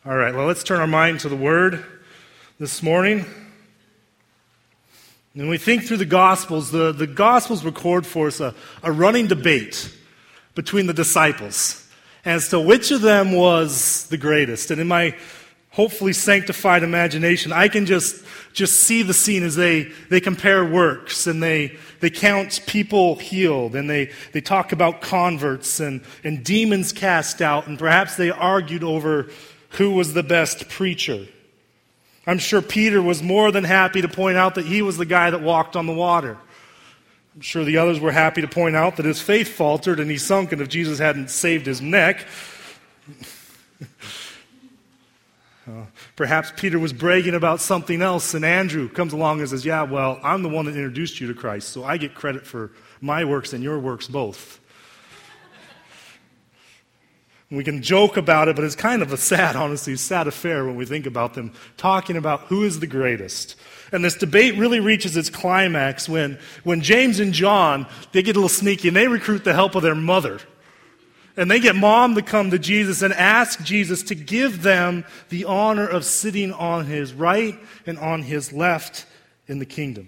All right, well, let's turn our mind to the Word this morning. When we think through the Gospels, the Gospels record for us a running debate between the disciples as to which of them was the greatest. And in my hopefully sanctified imagination, I can just see the scene as they compare works, and they count people healed, and they talk about converts and demons cast out, and perhaps they argued over who was the best preacher. I'm sure Peter was more than happy to point out that he was the guy that walked on the water. I'm sure the others were happy to point out that his faith faltered and he sunk, and if Jesus hadn't saved his neck. Perhaps Peter was bragging about something else, and Andrew comes along and says, yeah, well, I'm the one that introduced you to Christ, so I get credit for my works and your works both. We can joke about it, but it's kind of a sad affair when we think about them talking about who is the greatest. And this debate really reaches its climax when James and John, they get a little sneaky and they recruit the help of their mother. And they get mom to come to Jesus and ask Jesus to give them the honor of sitting on his right and on his left in the kingdom.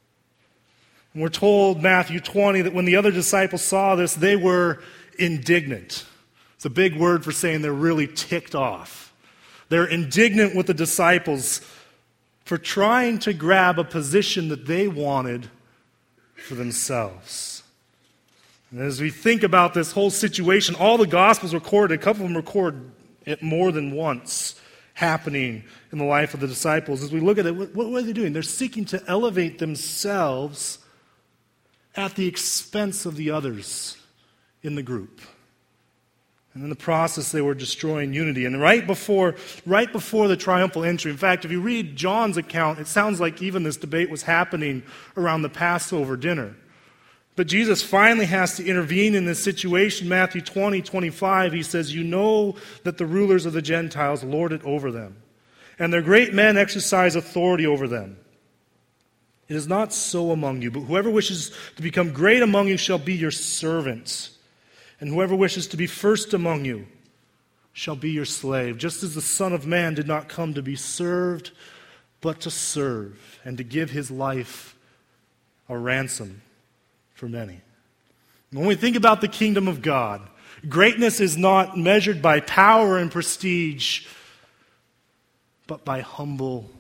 And we're told, Matthew 20, that when the other disciples saw this, they were indignant. It's a big word for saying they're really ticked off. They're indignant with the disciples for trying to grab a position that they wanted for themselves. And as we think about this whole situation, all the Gospels recorded, a couple of them record it more than once happening in the life of the disciples. As we look at it, what are they doing? They're seeking to elevate themselves at the expense of the others in the group. And in the process, they were destroying unity. And right before the triumphal entry, in fact, if you read John's account, it sounds like even this debate was happening around the Passover dinner. But Jesus finally has to intervene in this situation. Matthew 20:25, he says, "You know that the rulers of the Gentiles lord it over them, and their great men exercise authority over them. It is not so among you, but whoever wishes to become great among you shall be your servant. And whoever wishes to be first among you shall be your slave, just as the Son of Man did not come to be served, but to serve, and to give his life a ransom for many." When we think about the kingdom of God, greatness is not measured by power and prestige, but by humble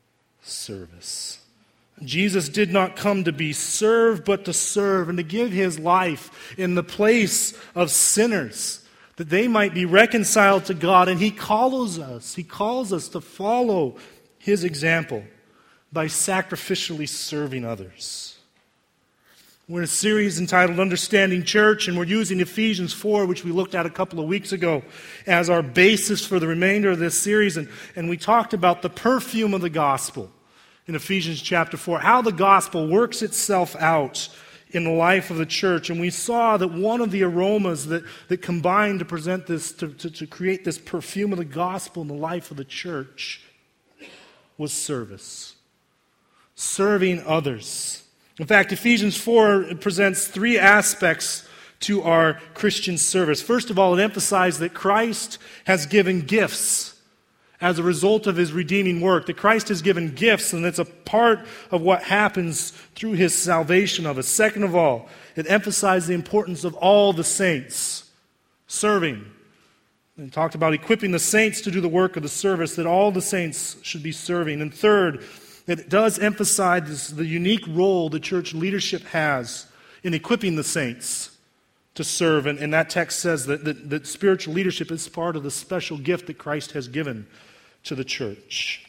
service. Jesus did not come to be served, but to serve and to give his life in the place of sinners, that they might be reconciled to God. And he calls us to follow his example by sacrificially serving others. We're in a series entitled Understanding Church, and we're using Ephesians 4, which we looked at a couple of weeks ago, as our basis for the remainder of this series. And we talked about the perfume of the gospel in Ephesians chapter 4, how the gospel works itself out in the life of the church. And we saw that one of the aromas that combined to present this, to create this perfume of the gospel in the life of the church was service. Serving others. In fact, Ephesians 4 presents three aspects to our Christian service. First of all, it emphasized that Christ has given gifts as a result of his redeeming work, that Christ has given gifts, and it's a part of what happens through his salvation of us. Second of all, it emphasized the importance of all the saints serving. And talked about equipping the saints to do the work of the service, that all the saints should be serving. And third, it does emphasize the unique role the church leadership has in equipping the saints to serve. And that text says that spiritual leadership is part of the special gift that Christ has given to the church.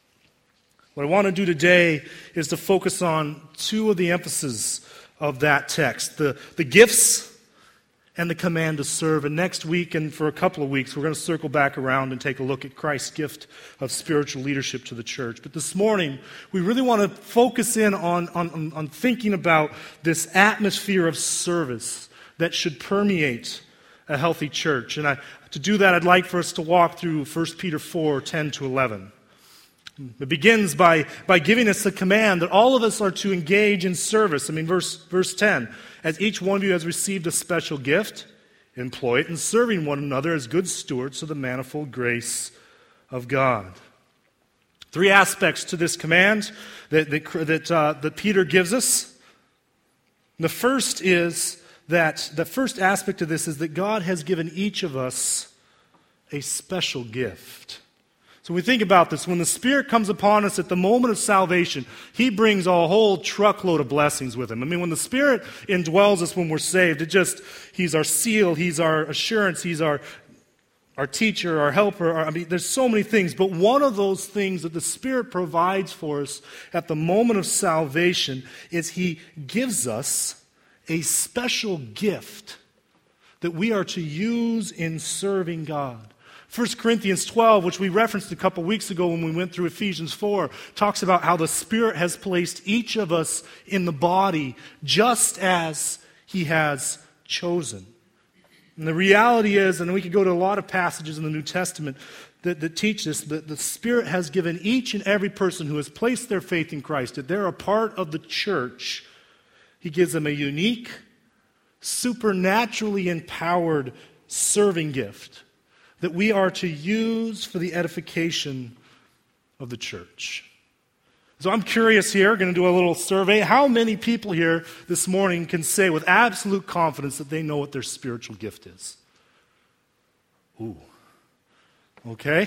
What I want to do today is to focus on two of the emphases of that text, the gifts and the command to serve. And next week and for a couple of weeks, we're going to circle back around and take a look at Christ's gift of spiritual leadership to the church. But this morning, we really want to focus in on thinking about this atmosphere of service that should permeate a healthy church. And to do that, I'd like for us to walk through 1 Peter 4, 10 to 11. It begins by giving us the command that all of us are to engage in service. Verse 10, "As each one of you has received a special gift, employ it in serving one another as good stewards of the manifold grace of God. Three aspects to this command that Peter gives us. The first is that the first aspect of this is that God has given each of us a special gift. So when we think about this, when the Spirit comes upon us at the moment of salvation, He brings a whole truckload of blessings with Him. I mean, when the Spirit indwells us when we're saved, He's our seal, He's our assurance, He's our teacher, our helper. There's so many things. But one of those things that the Spirit provides for us at the moment of salvation is He gives us a special gift that we are to use in serving God. 1 Corinthians 12, which we referenced a couple weeks ago when we went through Ephesians 4, talks about how the Spirit has placed each of us in the body just as He has chosen. And the reality is, and we could go to a lot of passages in the New Testament that teach this, that the Spirit has given each and every person who has placed their faith in Christ, that they're a part of the church, He gives them a unique, supernaturally empowered serving gift that we are to use for the edification of the church. So I'm curious here, going to do a little survey. How many people here this morning can say with absolute confidence that they know what their spiritual gift is? Ooh. Okay.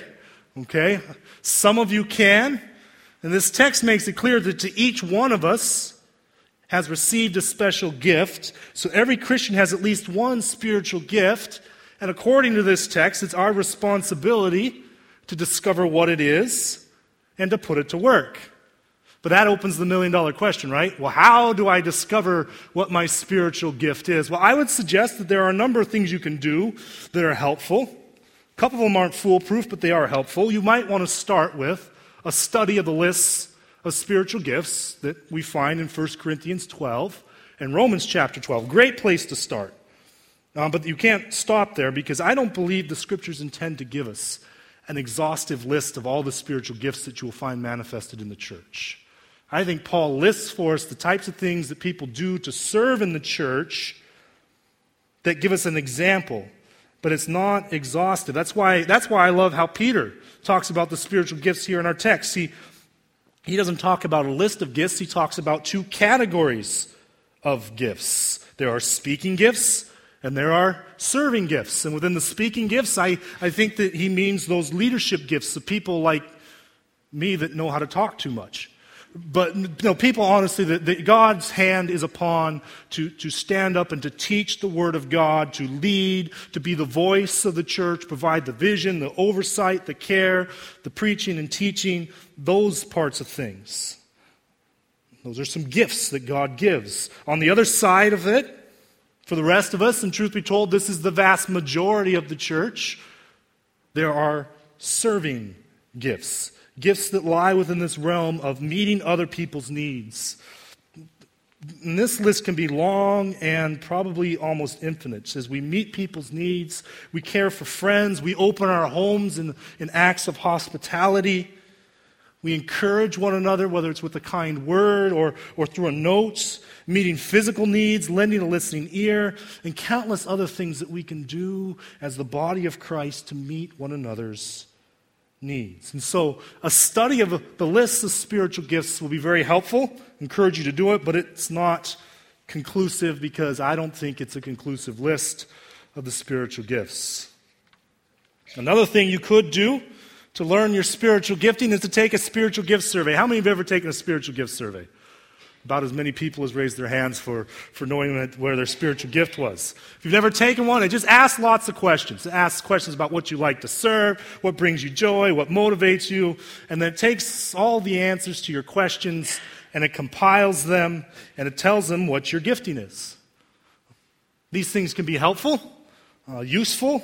Some of you can. And this text makes it clear that to each one of us has received a special gift. So every Christian has at least one spiritual gift. And according to this text, it's our responsibility to discover what it is and to put it to work. But that opens the million-dollar question, right? Well, how do I discover what my spiritual gift is? Well, I would suggest that there are a number of things you can do that are helpful. A couple of them aren't foolproof, but they are helpful. You might want to start with a study of the lists of spiritual gifts that we find in 1 Corinthians 12 and Romans chapter 12. Great place to start. But you can't stop there because I don't believe the Scriptures intend to give us an exhaustive list of all the spiritual gifts that you will find manifested in the church. I think Paul lists for us the types of things that people do to serve in the church that give us an example, but it's not exhaustive. That's why I love how Peter talks about the spiritual gifts here in our text. He doesn't talk about a list of gifts. He talks about two categories of gifts. There are speaking gifts, and there are serving gifts. And within the speaking gifts, I think that he means those leadership gifts of people like me that know how to talk too much. But people, honestly, that God's hand is upon to stand up and to teach the Word of God, to lead, to be the voice of the church, provide the vision, the oversight, the care, the preaching and teaching, those parts of things. Those are some gifts that God gives. On the other side of it, for the rest of us, and truth be told, this is the vast majority of the church, there are serving gifts. Gifts that lie within this realm of meeting other people's needs. And this list can be long and probably almost infinite. As we meet people's needs, we care for friends, we open our homes in acts of hospitality. We encourage one another, whether it's with a kind word or through a note, meeting physical needs, lending a listening ear, and countless other things that we can do as the body of Christ to meet one another's needs. And so a study of the lists of spiritual gifts will be very helpful. I encourage you to do it, but it's not conclusive because I don't think it's a conclusive list of the spiritual gifts. Another thing you could do to learn your spiritual gifting is to take a spiritual gift survey. How many have ever taken a spiritual gift survey? About as many people as raised their hands for knowing where their spiritual gift was. If you've never taken one, just ask lots of questions. Ask questions about what you like to serve, what brings you joy, what motivates you, and then it takes all the answers to your questions and it compiles them and it tells them what your gifting is. These things can be helpful, useful.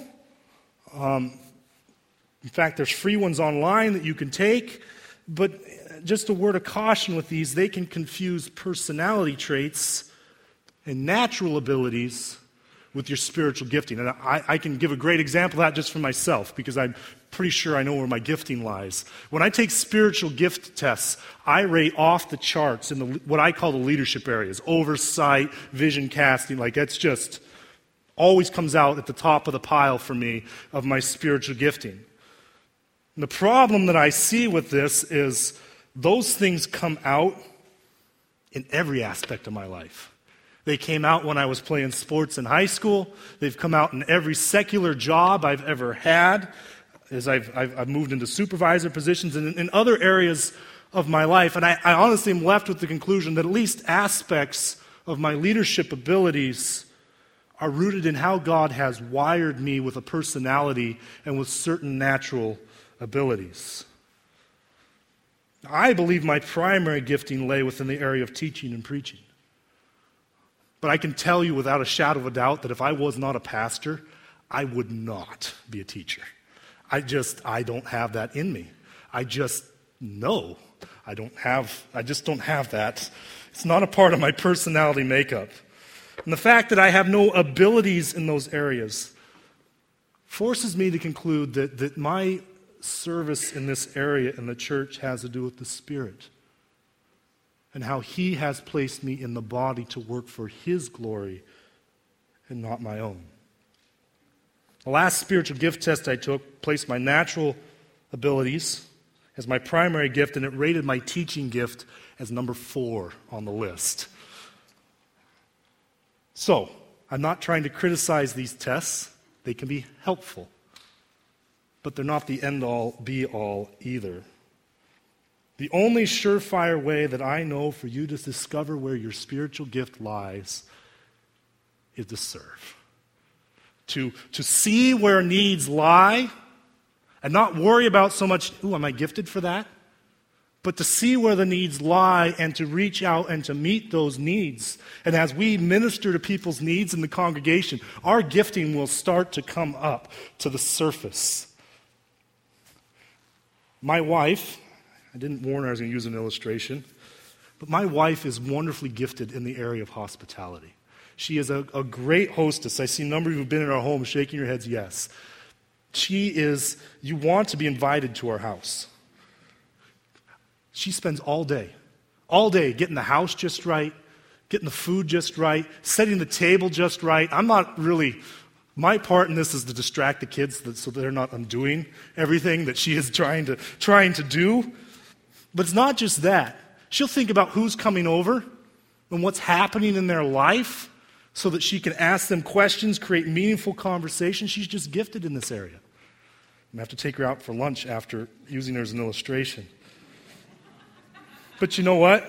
In fact, there's free ones online that you can take, but just a word of caution with these, they can confuse personality traits and natural abilities with your spiritual gifting. And I can give a great example of that just for myself because I'm pretty sure I know where my gifting lies. When I take spiritual gift tests, I rate off the charts in what I call the leadership areas, oversight, vision casting, that's just always comes out at the top of the pile for me of my spiritual gifting. And the problem that I see with this is those things come out in every aspect of my life. They came out when I was playing sports in high school. They've come out in every secular job I've ever had as I've moved into supervisor positions and in other areas of my life. And I honestly am left with the conclusion that at least aspects of my leadership abilities are rooted in how God has wired me with a personality and with certain natural abilities. I believe my primary gifting lay within the area of teaching and preaching. But I can tell you without a shadow of a doubt that if I was not a pastor, I would not be a teacher. I don't have that in me. I just know. I just don't have that. It's not a part of my personality makeup. And the fact that I have no abilities in those areas forces me to conclude that my service in this area in the church has to do with the Spirit and how He has placed me in the body to work for His glory and not my own. The last spiritual gift test I took placed my natural abilities as my primary gift, and it rated my teaching gift as number 4 on the list. So, I'm not trying to criticize these tests. They can be helpful. But they're not the end-all, be-all either. The only surefire way that I know for you to discover where your spiritual gift lies is to serve. To see where needs lie and not worry about so much, am I gifted for that? But to see where the needs lie and to reach out and to meet those needs. And as we minister to people's needs in the congregation, our gifting will start to come up to the surface. My wife, I didn't warn her I was going to use an illustration, but my wife is wonderfully gifted in the area of hospitality. She is a great hostess. I see a number of you who've been in our home shaking your heads, yes. You want to be invited to our house. She spends all day getting the house just right, getting the food just right, setting the table just right. My part in this is to distract the kids so they're not undoing everything that she is trying to do. But it's not just that. She'll think about who's coming over and what's happening in their life so that she can ask them questions, create meaningful conversation. She's just gifted in this area. I'm going to have to take her out for lunch after using her as an illustration. But you know what?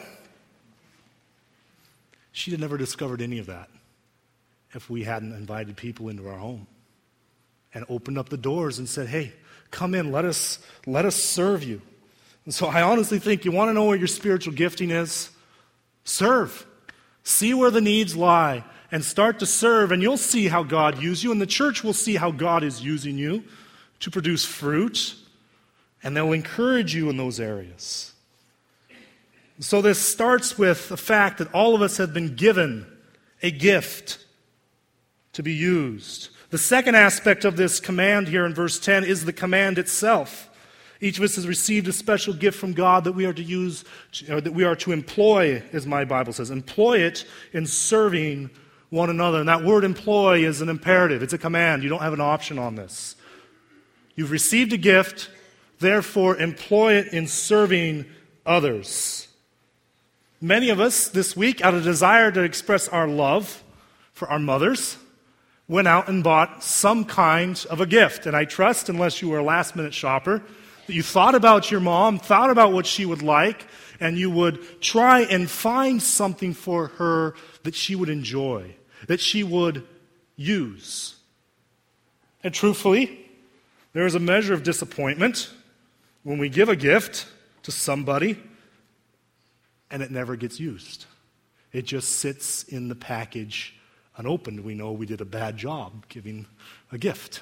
She'd have never discovered any of that if we hadn't invited people into our home and opened up the doors and said, hey, come in, let us serve you. And so I honestly think you want to know where your spiritual gifting is? Serve. See where the needs lie and start to serve, and you'll see how God used you, and the church will see how God is using you to produce fruit, and they'll encourage you in those areas. So this starts with the fact that all of us have been given a gift to be used. The second aspect of this command here in verse 10 is the command itself. Each of us has received a special gift from God that we are to use, or that we are to employ, as my Bible says. Employ it in serving one another. And that word employ is an imperative. It's a command. You don't have an option on this. You've received a gift, therefore employ it in serving others. Many of us this week, out of desire to express our love for our mothers, went out and bought some kind of a gift. And I trust, unless you were a last-minute shopper, that you thought about your mom, thought about what she would like, and you would try and find something for her that she would enjoy, that she would use. And truthfully, there is a measure of disappointment when we give a gift to somebody and it never gets used. It just sits in the package unopened. We know we did a bad job giving a gift.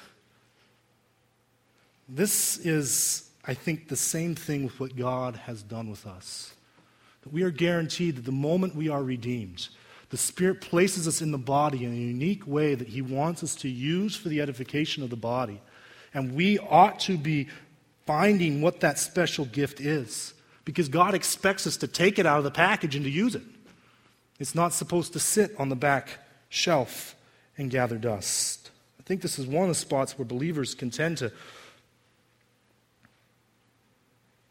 This is, I think, the same thing with what God has done with us. That we are guaranteed that the moment we are redeemed, the Spirit places us in the body in a unique way that He wants us to use for the edification of the body. And we ought to be finding what that special gift is, because God expects us to take it out of the package and to use it. It's not supposed to sit on the back shelf and gather dust. I think this is one of the spots where believers can tend to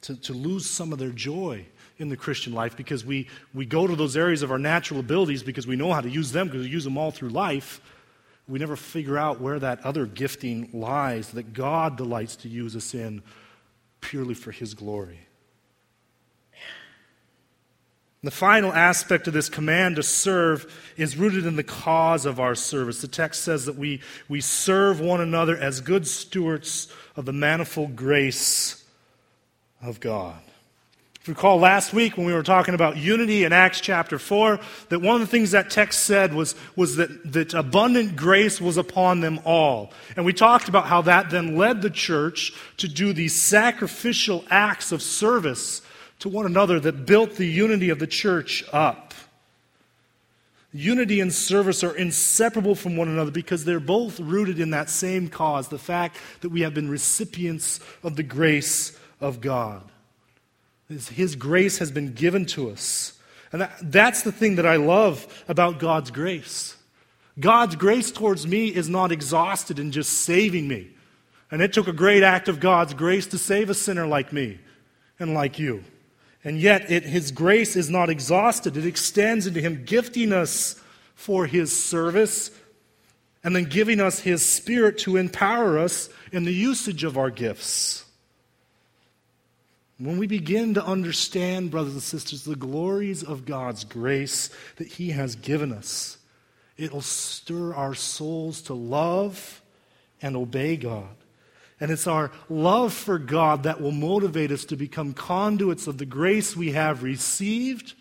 to lose some of their joy in the Christian life because we go to those areas of our natural abilities because we know how to use them because we use them all through life. We never figure out where that other gifting lies that God delights to use us in purely for His glory. The final aspect of this command to serve is rooted in the cause of our service. The text says that we serve one another as good stewards of the manifold grace of God. If you recall last week when we were talking about unity in Acts chapter 4, that one of the things that text said was that abundant grace was upon them all. And we talked about how that then led the church to do these sacrificial acts of service to one another that built the unity of the church up. Unity and service are inseparable from one another because they're both rooted in that same cause, the fact that we have been recipients of the grace of God. His grace has been given to us. And that's the thing that I love about God's grace. God's grace towards me is not exhausted in just saving me. And it took a great act of God's grace to save a sinner like me and like you. And yet, His grace is not exhausted. It extends into Him gifting us for His service and then giving us His Spirit to empower us in the usage of our gifts. When we begin to understand, brothers and sisters, the glories of God's grace that He has given us, it'll stir our souls to love and obey God. And it's our love for God that will motivate us to become conduits of the grace we have received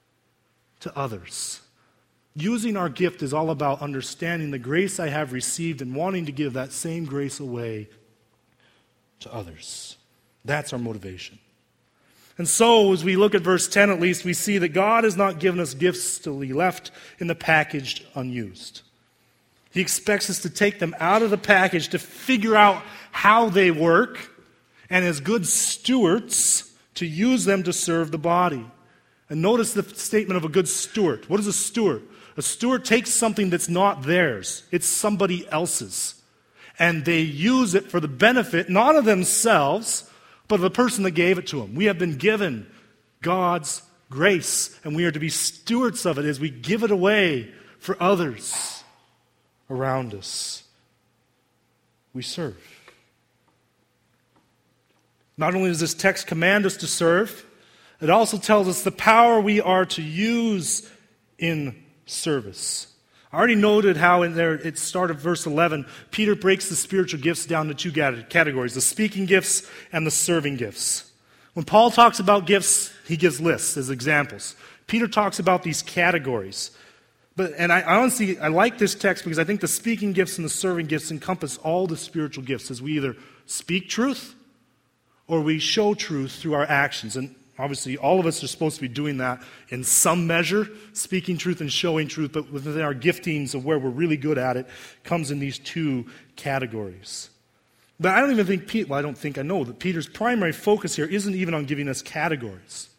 to others. Using our gift is all about understanding the grace I have received and wanting to give that same grace away to others. That's our motivation. And so, as we look at verse 10 at least, we see that God has not given us gifts to be left in the package unused. He expects us to take them out of the package to figure out how they work, and as good stewards, to use them to serve the body. And notice the statement of a good steward. What is a steward? A steward takes something that's not theirs. It's somebody else's. And they use it for the benefit, not of themselves, but of the person that gave it to them. We have been given God's grace, and we are to be stewards of it as we give it away for others around us. We serve. Not only does this text command us to serve, it also tells us the power we are to use in service. I already noted how in there, it started verse 11, Peter breaks the spiritual gifts down to two categories, the speaking gifts and the serving gifts. When Paul talks about gifts, he gives lists as examples. Peter talks about these categories. I honestly like this text because I think the speaking gifts and the serving gifts encompass all the spiritual gifts as we either speak truth or we show truth through our actions. And obviously, all of us are supposed to be doing that in some measure, speaking truth and showing truth, but within our giftings of where we're really good at it comes in these two categories. But I know that Peter's primary focus here isn't even on giving us categories.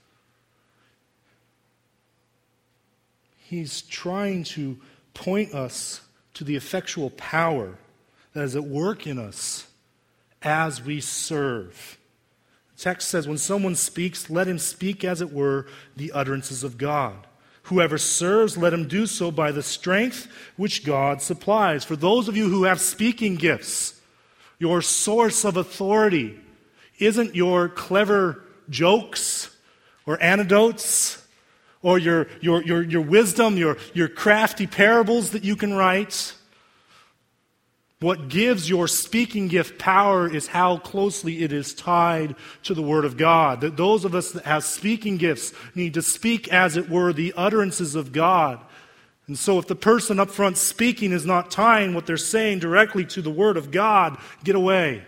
He's trying to point us to the effectual power that is at work in us as we serve. The text says, when someone speaks, let him speak, as it were, the utterances of God. Whoever serves, let him do so by the strength which God supplies. For those of you who have speaking gifts, your source of authority isn't your clever jokes or anecdotes or your wisdom, your crafty parables that you can write. What gives your speaking gift power is how closely it is tied to the Word of God. That those of us that have speaking gifts need to speak, as it were, the utterances of God. And so if the person up front speaking is not tying what they're saying directly to the Word of God, get away.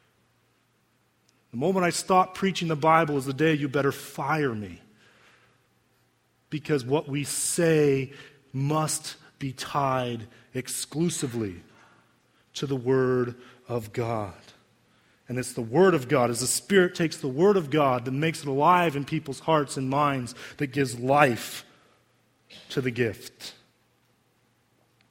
The moment I stop preaching the Bible is the day you better fire me. Because what we say must be tied exclusively to the Word of God. And it's the Word of God, as the Spirit takes the Word of God that makes it alive in people's hearts and minds, that gives life to the gift.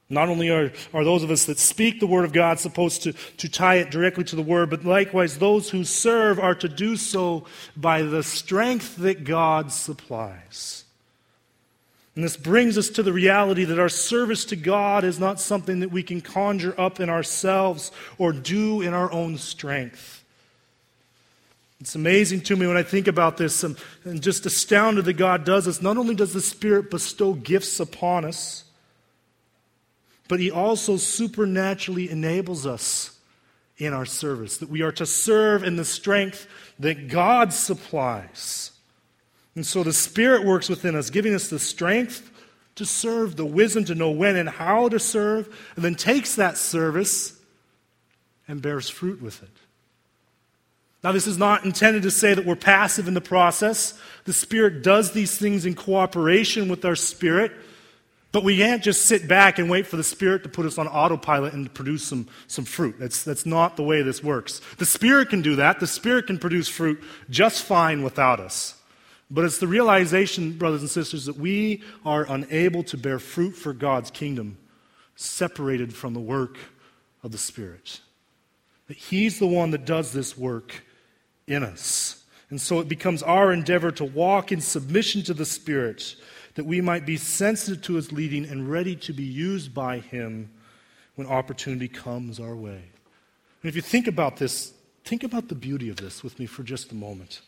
Not only are those of us that speak the Word of God supposed to tie it directly to the Word, but likewise those who serve are to do so by the strength that God supplies. And this brings us to the reality that our service to God is not something that we can conjure up in ourselves or do in our own strength. It's amazing to me when I think about this and just astounded that God does this. Not only does the Spirit bestow gifts upon us, but He also supernaturally enables us in our service, that we are to serve in the strength that God supplies. And so the Spirit works within us, giving us the strength to serve, the wisdom to know when and how to serve, and then takes that service and bears fruit with it. Now, this is not intended to say that we're passive in the process. The Spirit does these things in cooperation with our spirit. But we can't just sit back and wait for the Spirit to put us on autopilot and produce some fruit. That's not the way this works. The Spirit can do that. The Spirit can produce fruit just fine without us. But it's the realization, brothers and sisters, that we are unable to bear fruit for God's kingdom separated from the work of the Spirit. That He's the one that does this work in us. And so it becomes our endeavor to walk in submission to the Spirit, that we might be sensitive to His leading and ready to be used by Him when opportunity comes our way. And if you think about this, think about the beauty of this with me for just a moment.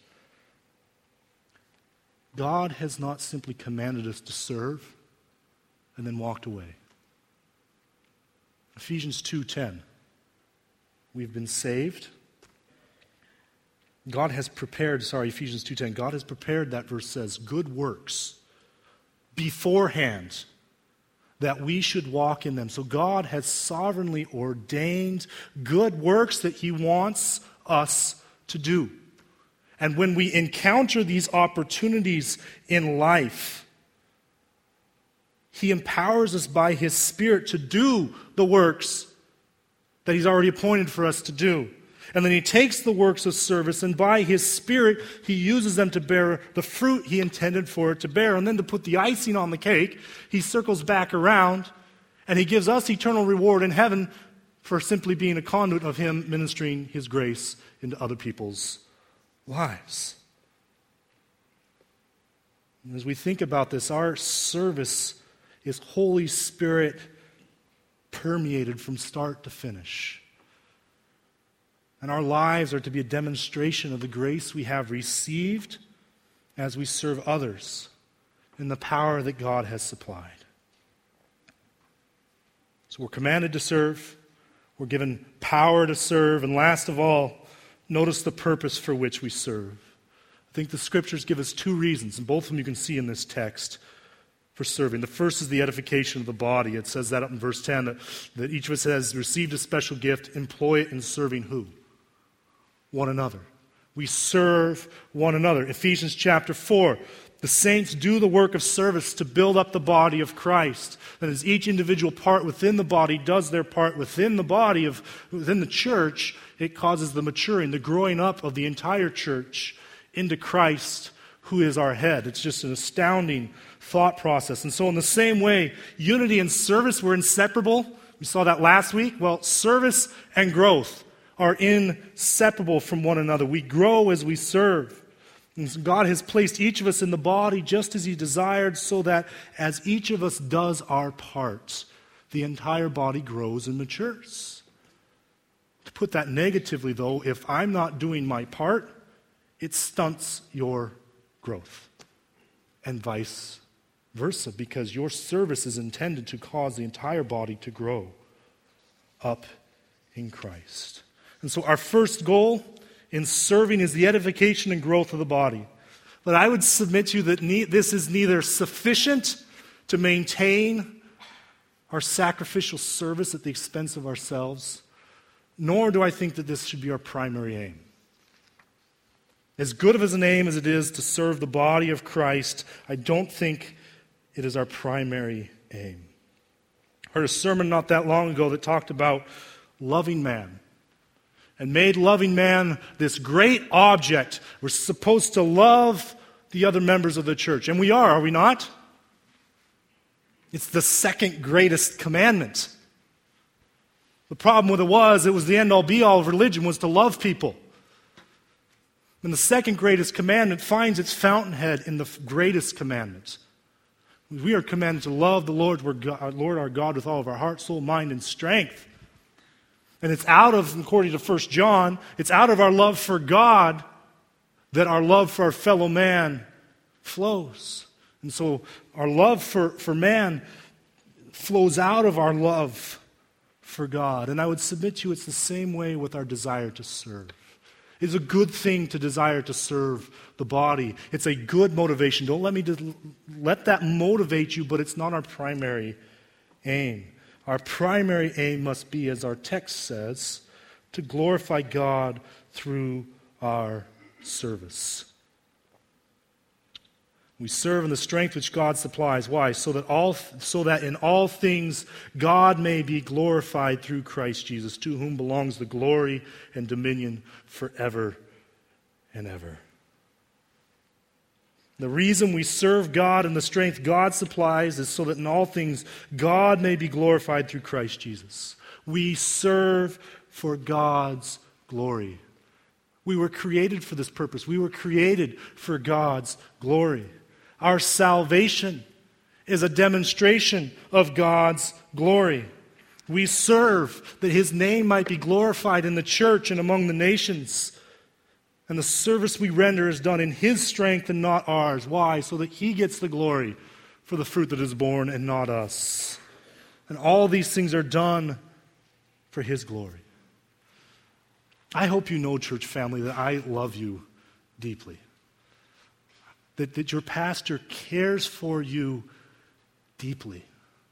God has not simply commanded us to serve and then walked away. Ephesians 2:10. We've been saved. Ephesians 2:10. God has prepared, that verse says, good works beforehand, that we should walk in them. So God has sovereignly ordained good works that He wants us to do. And when we encounter these opportunities in life, He empowers us by His Spirit to do the works that He's already appointed for us to do. And then He takes the works of service, and by His Spirit, He uses them to bear the fruit He intended for it to bear. And then to put the icing on the cake, He circles back around, and He gives us eternal reward in heaven for simply being a conduit of Him ministering His grace into other people's lives. And as we think about this, our service is Holy Spirit permeated from start to finish. And our lives are to be a demonstration of the grace we have received as we serve others in the power that God has supplied. So we're commanded to serve. We're given power to serve. And last of all, notice the purpose for which we serve. I think the Scriptures give us two reasons, and both of them you can see in this text, for serving. The first is the edification of the body. It says that up in verse 10, that each of us has received a special gift. Employ it in serving who? One another. We serve one another. Ephesians chapter 4. The saints do the work of service to build up the body of Christ. And as each individual part within the body does their part within the body within the church, it causes the maturing, the growing up of the entire church into Christ, who is our head. It's just an astounding thought process. And so in the same way, unity and service were inseparable. We saw that last week. Well, service and growth are inseparable from one another. We grow as we serve. And so God has placed each of us in the body just as He desired, so that as each of us does our part, the entire body grows and matures. To put that negatively, though, if I'm not doing my part, it stunts your growth. And vice versa, because your service is intended to cause the entire body to grow up in Christ. And so our first goal in serving is the edification and growth of the body. But I would submit to you that this is neither sufficient to maintain our sacrificial service at the expense of ourselves, nor do I think that this should be our primary aim. As good of an aim as it is to serve the body of Christ, I don't think it is our primary aim. I heard a sermon not that long ago that talked about loving man, and made loving man this great object. We're supposed to love the other members of the church. And we are we not? It's the second greatest commandment. The problem with it was the end-all be-all of religion was to love people. And the second greatest commandment finds its fountainhead in the greatest commandment. We are commanded to love the Lord our God with all of our heart, soul, mind, and strength. And it's out of, according to 1 John, it's out of our love for God that our love for our fellow man flows. And so our love for man flows out of our love for God. And I would submit to you it's the same way with our desire to serve. It's a good thing to desire to serve the body. It's a good motivation. Don't let that motivate you, but it's not our primary aim. Our primary aim must be, as our text says, to glorify God through our service. We serve in the strength which God supplies. Why? So that in all things God may be glorified through Christ Jesus, to whom belongs the glory and dominion forever and ever. The reason we serve God in the strength God supplies is so that in all things God may be glorified through Christ Jesus. We serve for God's glory. We were created for this purpose. We were created for God's glory. Our salvation is a demonstration of God's glory. We serve that His name might be glorified in the church and among the nations. And the service we render is done in His strength and not ours. Why? So that He gets the glory for the fruit that is born and not us. And all these things are done for His glory. I hope you know, church family, that I love you deeply. That your pastor cares for you deeply.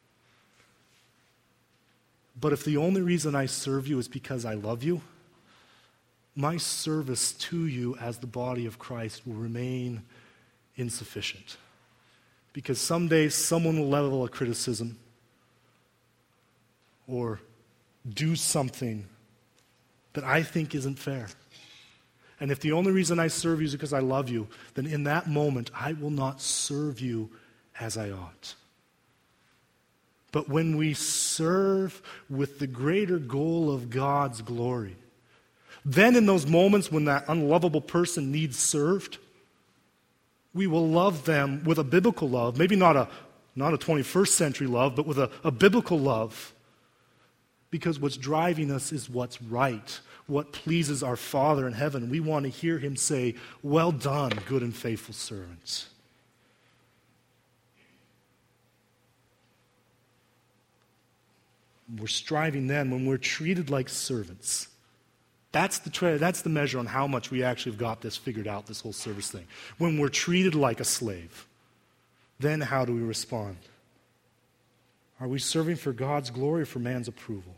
But if the only reason I serve you is because I love you, my service to you as the body of Christ will remain insufficient. Because someday someone will level a criticism or do something that I think isn't fair. And if the only reason I serve you is because I love you, then in that moment I will not serve you as I ought. But when we serve with the greater goal of God's glory, then in those moments when that unlovable person needs served, we will love them with a biblical love, maybe not a 21st century love, but with a biblical love. Because what's driving us is what's right, what pleases our Father in heaven. We want to hear Him say, "Well done, good and faithful servants." We're striving then when we're treated like servants. That's the measure on how much we actually have got this figured out, this whole service thing. When we're treated like a slave, then how do we respond? Are we serving for God's glory or for man's approval?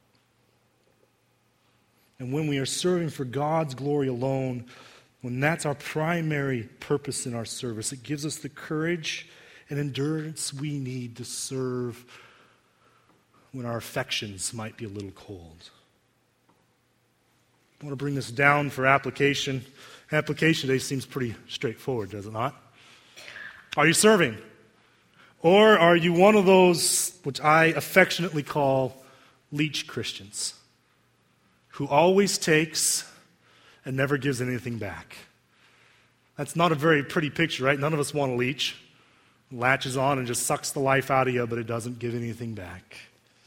And when we are serving for God's glory alone, when that's our primary purpose in our service, it gives us the courage and endurance we need to serve when our affections might be a little cold. I want to bring this down for application. Application today seems pretty straightforward, does it not? Are you serving? Or are you one of those, which I affectionately call leech Christians, who always takes and never gives anything back? That's not a very pretty picture, right? None of us want a leech. It latches on and just sucks the life out of you, but it doesn't give anything back.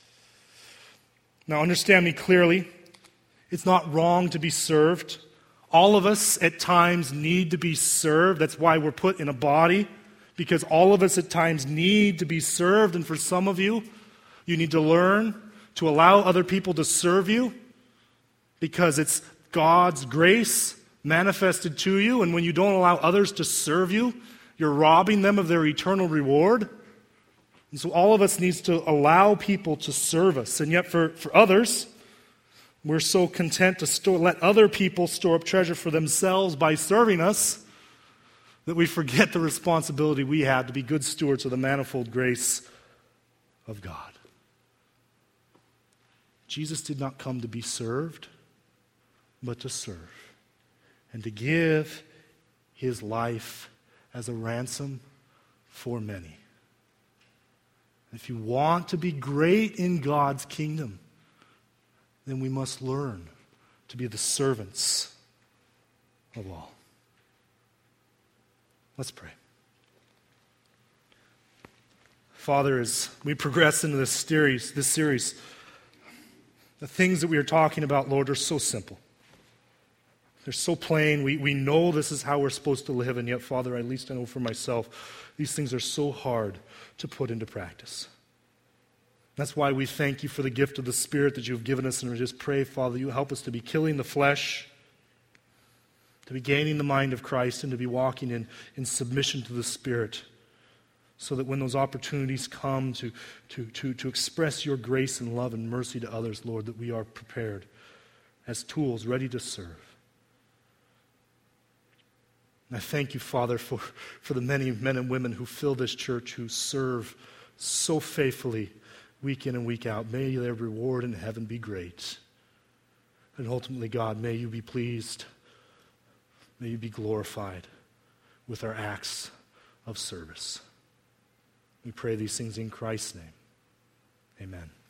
Now, understand me clearly. It's not wrong to be served. All of us at times need to be served. That's why we're put in a body, because all of us at times need to be served. And for some of you, you need to learn to allow other people to serve you, because it's God's grace manifested to you. And when you don't allow others to serve you, you're robbing them of their eternal reward. And so all of us needs to allow people to serve us. And yet for others, we're so content to let other people store up treasure for themselves by serving us that we forget the responsibility we have to be good stewards of the manifold grace of God. Jesus did not come to be served, but to serve and to give His life as a ransom for many. If you want to be great in God's kingdom, then we must learn to be the servants of all. Let's pray. Father, as we progress into this series, the things that we are talking about, Lord, are so simple. They're so plain. We know this is how we're supposed to live, and yet, Father, at least I know for myself, these things are so hard to put into practice. That's why we thank you for the gift of the Spirit that you've given us, and we just pray, Father, you help us to be killing the flesh, to be gaining the mind of Christ, and to be walking in submission to the Spirit, so that when those opportunities come to express your grace and love and mercy to others, Lord, that we are prepared as tools ready to serve. And I thank you, Father, for the many men and women who fill this church, who serve so faithfully week in and week out. May their reward in heaven be great. And ultimately, God, may you be pleased. May you be glorified with our acts of service. We pray these things in Christ's name. Amen.